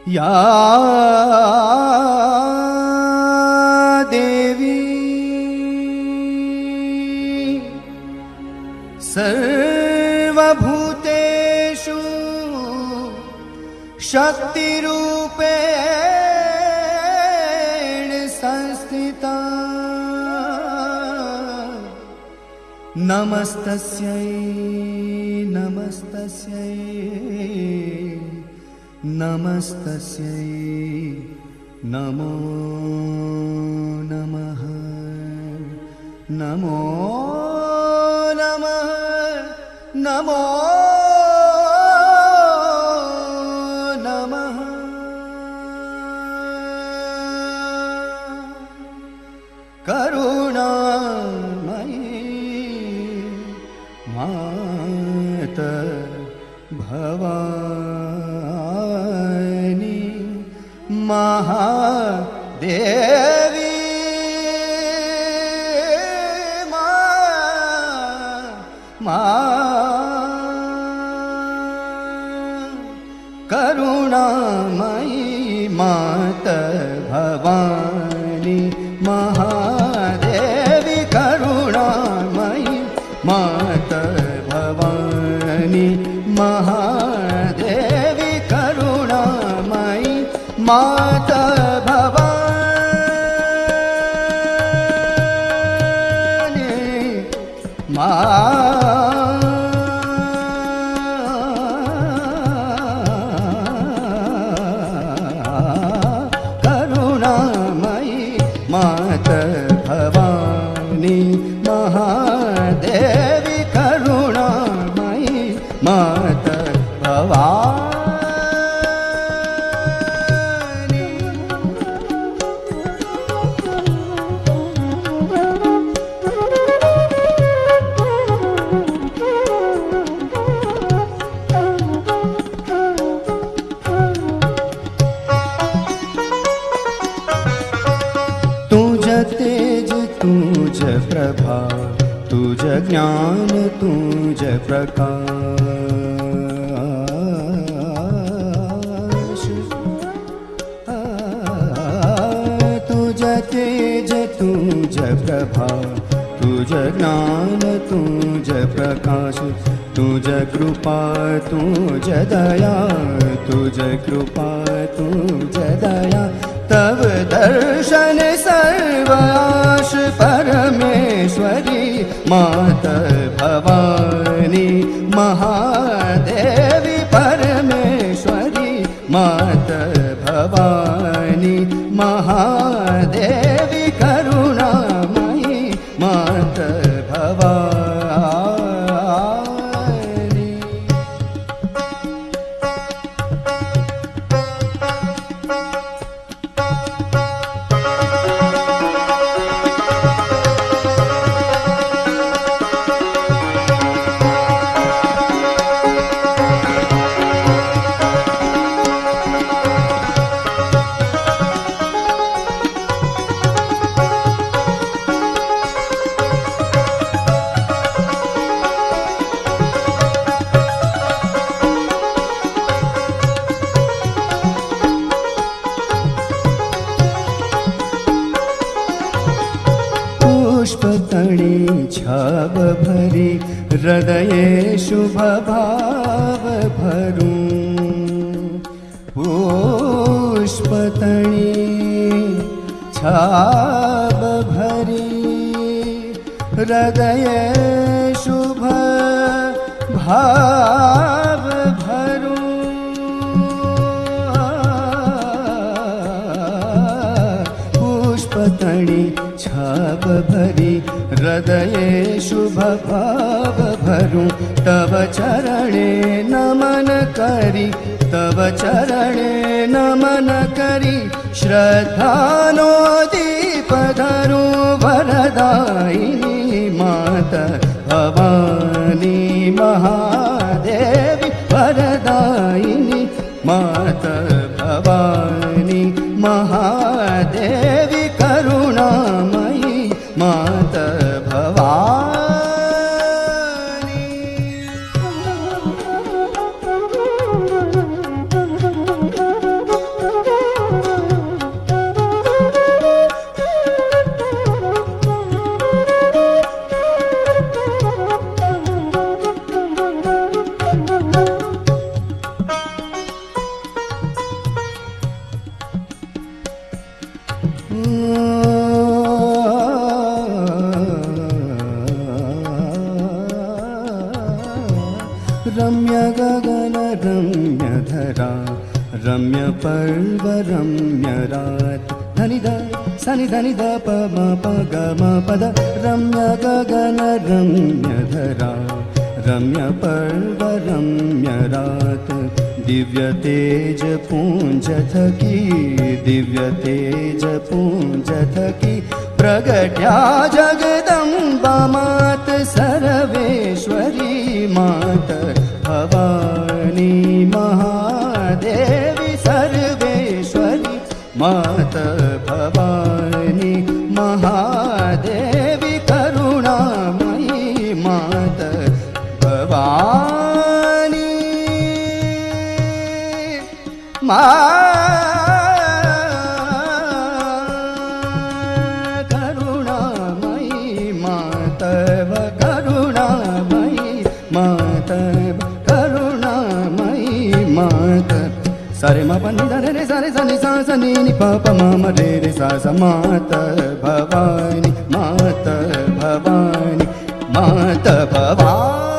या देवी सर्वभूतेषु शक्तिरूपेण संस्थिता नमस्तस्यै नमस्तस्यै नमस्तस्यै नमो नमः नमो नमः नमो नमः। करुणामयी मात भवानी महादेवी करुणामयी मात भवानी महादेवी करुणामयी मात भवानी महादेवी करुणामयी मात भवानी करुणामयी मात भवानी महादेवी करुणामयी मात भवानी। तुझ तेज तुझ प्रभा तुझ ज्ञान तुझ प्रकाश तुझ तेज तुझ प्रभा तुझ ज्ञान तुझ प्रकाश तुझ कृपा तुझ दया तुझ कृपा तुझ दया तव दर्शन सर्वाश परमेश्वरी मात भवानी महादेवी परमेश्वरी मात भवानी महादेवी करुणामयी मात भवानी। पुष्पतणी छाव भरी हृदये शुभ भाव भरूं पुष्पतणी छाव भरी हृदये शुभ भाव भरूं पुष्पतणी छाव भरी हृदये शुभ भाव भरूं तव चरणे नमन करी तव चरणे नमन करी श्रद्धानो दीप धरूं वरदायिनी मात भवानी महादेवी वरदायिनी मात भवानी महादेवी करुणामयी मात भवानी। रम्य गगन रम्य धरा रम्य पर्व रम्य रात धनि ध सनि धनि ध प म प ग म प द रम्य गगन रम्य धरा रम्य पर्व रम्य रात दिव्य तेज पुंज थकी दिव्य तेज पुंज थकी प्रगट्या जगदम्बा मात सर्वेश्वरी मात भवानी महादेवी सर्वेश्वरी मात भवानी महादेवी करुणामयी मात भवानी करुणामयी मातव करुणामयी मातव करुणामयी मात सारे मा पनी ध रे सारे सनि सा सनि नि प प म म रे रे सा सा मात भवानी मात भवानी मात भवानी